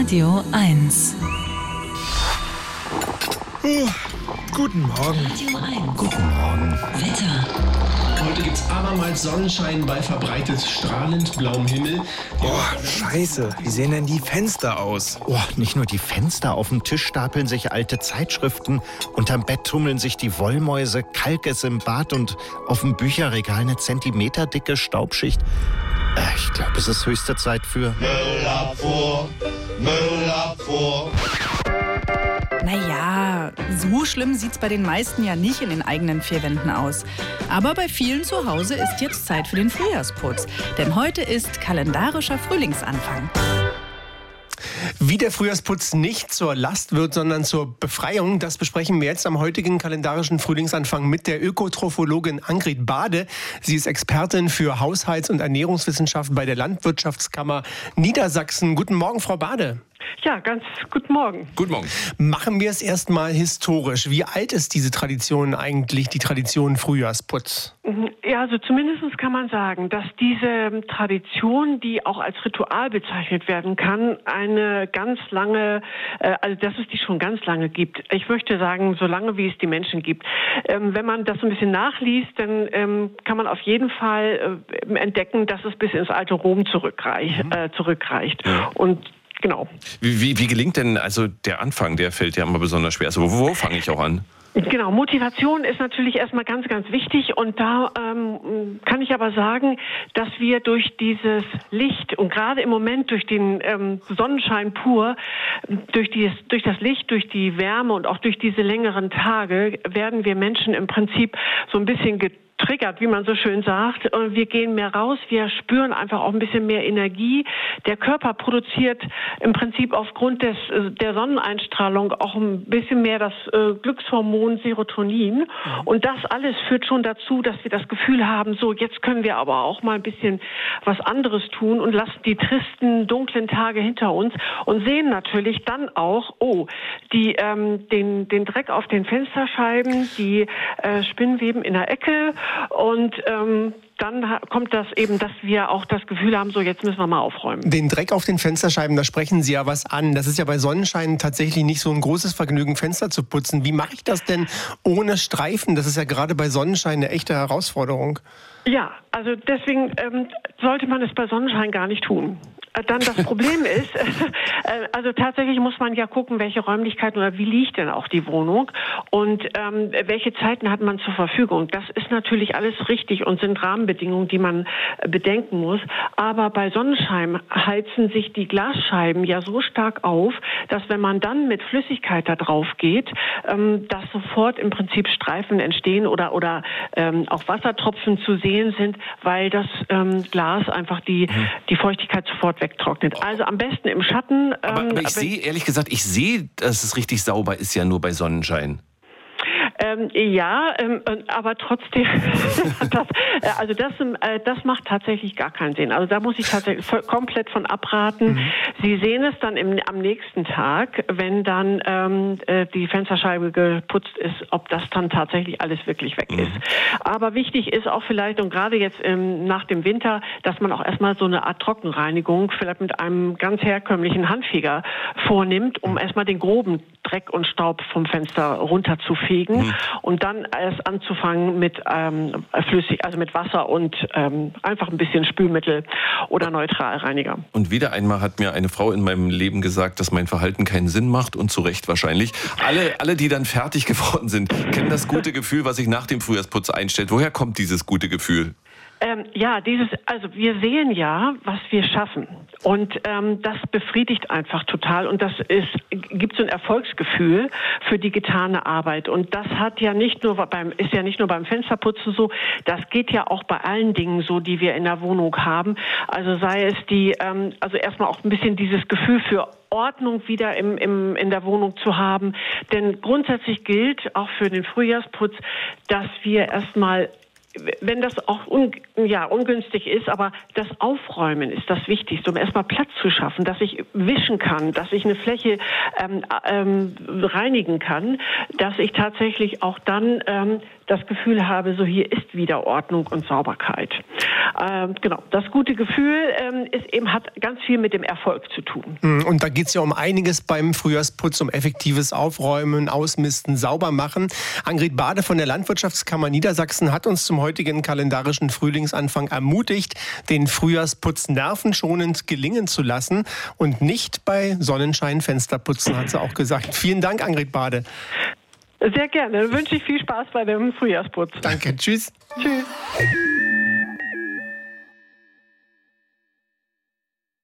Radio 1. Guten Morgen. Radio 1. Guten Morgen. Wetter. Heute gibt's abermals Sonnenschein bei verbreitet strahlend blauem Himmel. Scheiße. Wie sehen denn die Fenster aus? Nicht nur die Fenster, auf dem Tisch stapeln sich alte Zeitschriften, unterm Bett tummeln sich die Wollmäuse, Kalk ist im Bad und auf dem Bücherregal eine zentimeterdicke Staubschicht. Ich glaube, es ist höchste Zeit für Müllabfuhr, Müllabfuhr. Naja, so schlimm sieht's bei den meisten ja nicht in den eigenen vier Wänden aus. Aber bei vielen zu Hause ist jetzt Zeit für den Frühjahrsputz. Denn heute ist kalendarischer Frühlingsanfang. Wie der Frühjahrsputz nicht zur Last wird, sondern zur Befreiung, das besprechen wir jetzt am heutigen kalendarischen Frühlingsanfang mit der Ökotrophologin Angrid Bade. Sie ist Expertin für Haushalts- und Ernährungswissenschaft bei der Landwirtschaftskammer Niedersachsen. Guten Morgen, Frau Bade. Ja, ganz guten Morgen. Guten Morgen. Machen wir es erstmal historisch. Wie alt ist diese Tradition eigentlich, die Tradition Frühjahrsputz? Ja, also zumindest kann man sagen, dass diese Tradition, die auch als Ritual bezeichnet werden kann, eine ganz lange, also dass es die schon ganz lange gibt. Ich möchte sagen, so lange wie es die Menschen gibt. Wenn man das so ein bisschen nachliest, dann kann man auf jeden Fall entdecken, dass es bis ins alte Rom zurückreicht. Ja. Und genau. Wie gelingt denn also der Anfang? Der fällt ja immer besonders schwer. Also wo fange ich auch an? Genau, Motivation ist natürlich erstmal ganz, ganz wichtig und da kann ich aber sagen, dass wir durch dieses Licht und gerade im Moment durch den Sonnenschein pur, durch das Licht, durch die Wärme und auch durch diese längeren Tage werden wir Menschen im Prinzip so ein bisschen getriggert, wie man so schön sagt. Und wir gehen mehr raus, wir spüren einfach auch ein bisschen mehr Energie. Der Körper produziert im Prinzip aufgrund der Sonneneinstrahlung auch ein bisschen mehr das Glückshormon Serotonin. Und das alles führt schon dazu, dass wir das Gefühl haben, so jetzt können wir aber auch mal ein bisschen was anderes tun und lassen die tristen, dunklen Tage hinter uns und sehen natürlich dann auch, den Dreck auf den Fensterscheiben, die Spinnweben in der Ecke. Und dann kommt das eben, dass wir auch das Gefühl haben, so jetzt müssen wir mal aufräumen. Den Dreck auf den Fensterscheiben, da sprechen Sie ja was an. Das ist ja bei Sonnenschein tatsächlich nicht so ein großes Vergnügen, Fenster zu putzen. Wie mache ich das denn ohne Streifen? Das ist ja gerade bei Sonnenschein eine echte Herausforderung. Ja, also deswegen sollte man es bei Sonnenschein gar nicht tun. Dann das Problem ist, also tatsächlich muss man ja gucken, welche Räumlichkeiten oder wie liegt denn auch die Wohnung und welche Zeiten hat man zur Verfügung. Das ist natürlich alles richtig und sind Rahmenbedingungen, die man bedenken muss. Aber bei Sonnenschein heizen sich die Glasscheiben ja so stark auf, dass wenn man dann mit Flüssigkeit da drauf geht, dass sofort im Prinzip Streifen entstehen oder auch Wassertropfen zu sehen sind, weil das Glas einfach die Feuchtigkeit sofort wegtrocknet. Also am besten im Schatten. Aber ich sehe, ehrlich gesagt, dass es richtig sauber ist ja nur bei Sonnenschein. Aber trotzdem, das macht tatsächlich gar keinen Sinn. Also da muss ich tatsächlich komplett von abraten. Sie sehen es dann am nächsten Tag, wenn dann die Fensterscheibe geputzt ist, ob das dann tatsächlich alles wirklich weg ist. Aber wichtig ist auch vielleicht, und gerade jetzt nach dem Winter, dass man auch erstmal so eine Art Trockenreinigung vielleicht mit einem ganz herkömmlichen Handfeger vornimmt, um erstmal den groben Dreck und Staub vom Fenster runterzufegen und dann erst anzufangen mit mit Wasser und einfach ein bisschen Spülmittel oder Neutralreiniger. Und wieder einmal hat mir eine Frau in meinem Leben gesagt, dass mein Verhalten keinen Sinn macht und zu Recht wahrscheinlich. Alle, die dann fertig geworden sind, kennen das gute Gefühl, was sich nach dem Frühjahrsputz einstellt. Woher kommt dieses gute Gefühl? Wir sehen ja, was wir schaffen. Und das befriedigt einfach total. Und gibt so ein Erfolgsgefühl für die getane Arbeit. Und das ist ja nicht nur beim Fensterputzen so, das geht ja auch bei allen Dingen so, die wir in der Wohnung haben. Also sei es erstmal auch ein bisschen dieses Gefühl für Ordnung wieder in der Wohnung zu haben. Denn grundsätzlich gilt auch für den Frühjahrsputz, dass wir erstmal, wenn das auch ungünstig ist, aber das Aufräumen ist das Wichtigste, um erstmal Platz zu schaffen, dass ich wischen kann, dass ich eine Fläche reinigen kann, dass ich tatsächlich auch dann das Gefühl habe, so hier ist wieder Ordnung und Sauberkeit. Genau, das gute Gefühl hat ganz viel mit dem Erfolg zu tun. Und da geht es ja um einiges beim Frühjahrsputz, um effektives Aufräumen, Ausmisten, Saubermachen. Angrid Bade von der Landwirtschaftskammer Niedersachsen hat uns zum heutigen kalendarischen Frühlingsanfang ermutigt, den Frühjahrsputz nervenschonend gelingen zu lassen und nicht bei Sonnenschein Fenster putzen, hat sie auch gesagt. Vielen Dank, Angrid Bade. Sehr gerne. Dann wünsche ich viel Spaß bei dem Frühjahrsputz. Danke. Tschüss. Tschüss.